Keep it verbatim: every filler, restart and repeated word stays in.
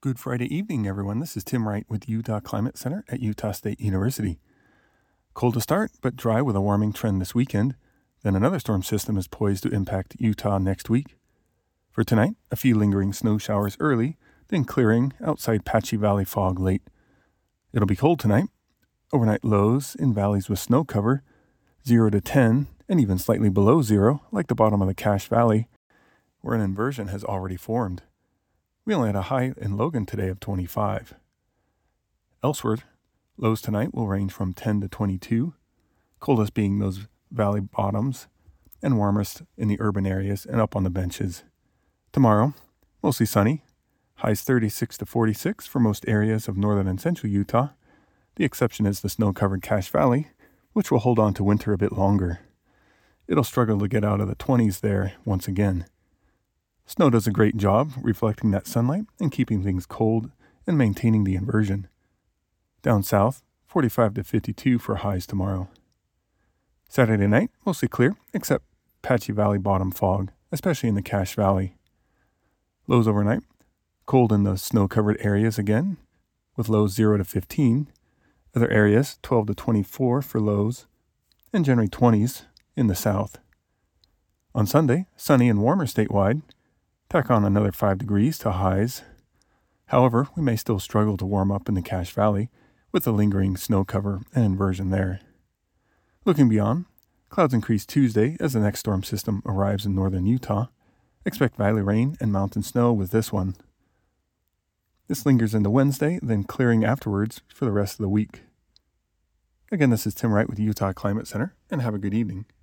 Good Friday evening, everyone. This is Tim Wright with Utah Climate Center at Utah State University. Cold to start, but dry with a warming trend this weekend. Then another storm system is poised to impact Utah next week. For tonight, a few lingering snow showers early, then clearing outside patchy valley fog late. It'll be cold tonight. Overnight lows in valleys with snow cover, zero to ten, and even slightly below zero, like the bottom of the Cache Valley, where an inversion has already formed. We only had a high in Logan today of twenty-five. Elsewhere, lows tonight will range from ten to twenty-two, coldest being those valley bottoms, and warmest in the urban areas and up on the benches. Tomorrow, mostly sunny, highs thirty-six to forty-six for most areas of northern and central Utah. The exception is the snow-covered Cache Valley, which will hold on to winter a bit longer. It'll struggle to get out of the twenties there once again. Snow does a great job reflecting that sunlight and keeping things cold and maintaining the inversion. Down south, forty-five to fifty-two for highs tomorrow. Saturday night, mostly clear, except patchy valley bottom fog, especially in the Cache Valley. Lows overnight, cold in the snow-covered areas again, with lows zero to fifteen. Other areas, twelve to twenty-four for lows, and generally twenties in the south. On Sunday, sunny and warmer statewide. Tack on another five degrees to highs. However, we may still struggle to warm up in the Cache Valley with the lingering snow cover and inversion there. Looking beyond, clouds increase Tuesday as the next storm system arrives in northern Utah. Expect valley rain and mountain snow with this one. This lingers into Wednesday, then clearing afterwards for the rest of the week. Again, this is Tim Wright with Utah Climate Center, and have a good evening.